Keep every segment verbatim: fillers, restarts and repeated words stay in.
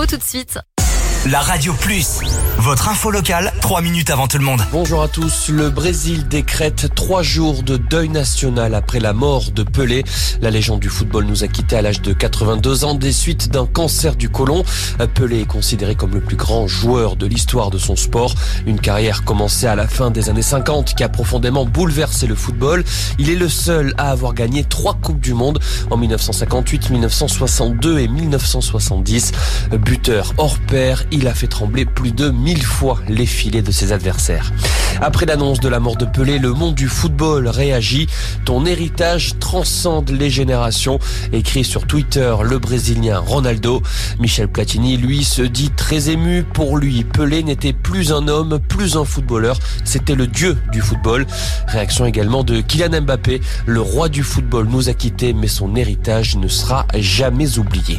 tout de suite. La Radio Plus, votre info locale, trois minutes avant tout le monde. Bonjour à tous. Le Brésil décrète trois jours de deuil national après la mort de Pelé. La légende du football nous a quittés à l'âge de quatre-vingt-deux ans des suites d'un cancer du côlon. Pelé est considéré comme le plus grand joueur de l'histoire de son sport. Une carrière commencée à la fin des années cinquante qui a profondément bouleversé le football. Il est le seul à avoir gagné trois Coupes du Monde en dix-neuf cent cinquante-huit, dix-neuf cent soixante-deux et dix-neuf cent soixante-dix. Buteur hors pair, il a fait trembler plus de mille fois les filets de ses adversaires. Après l'annonce de la mort de Pelé, le monde du football réagit. Ton héritage transcende les générations, écrit sur Twitter le Brésilien Ronaldo. Michel Platini, lui, se dit très ému. Pour lui, Pelé n'était plus un homme, plus un footballeur. C'était le dieu du football. Réaction également de Kylian Mbappé. Le roi du football nous a quittés, mais son héritage ne sera jamais oublié.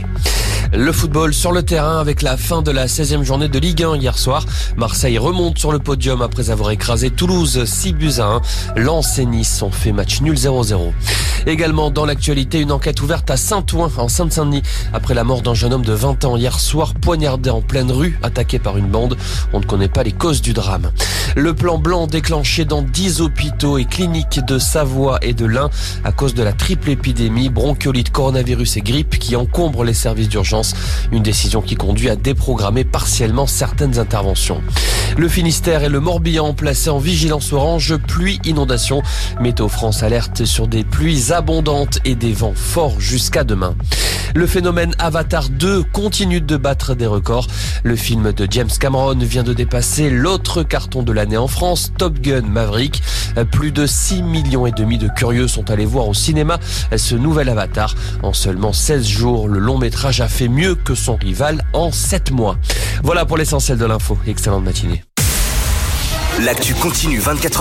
Le football sur le terrain avec la fin de la seizième journée de Ligue un hier soir. Marseille remonte sur le podium après avoir écrasé Toulouse six buts à un. Lens et Nice ont fait match nul zéro zéro. Également dans l'actualité, une enquête ouverte à Saint-Ouen en Seine-Saint-Denis après la mort d'un jeune homme de vingt ans hier soir poignardé en pleine rue, attaqué par une bande. On ne connaît pas les causes du drame. Le plan blanc déclenché dans dix hôpitaux et cliniques de Savoie et de l'Ain à cause de la triple épidémie, bronchiolite, coronavirus et grippe qui encombre les services d'urgence. Une décision qui conduit à déprogrammer partiellement certaines interventions. Le Finistère et le Morbihan placés en vigilance orange, pluie, inondation. Météo France alerte sur des pluies abondantes et des vents forts jusqu'à demain. Le phénomène Avatar deux continue de battre des records. Le film de James Cameron vient de dépasser l'autre carton de l'année en France, Top Gun Maverick. Plus de six millions et demi de curieux sont allés voir au cinéma ce nouvel Avatar. En seulement seize jours, le long métrage a fait mieux que son rival en sept mois. Voilà pour l'essentiel de l'info. Excellente matinée. L'actu continue vingt-quatre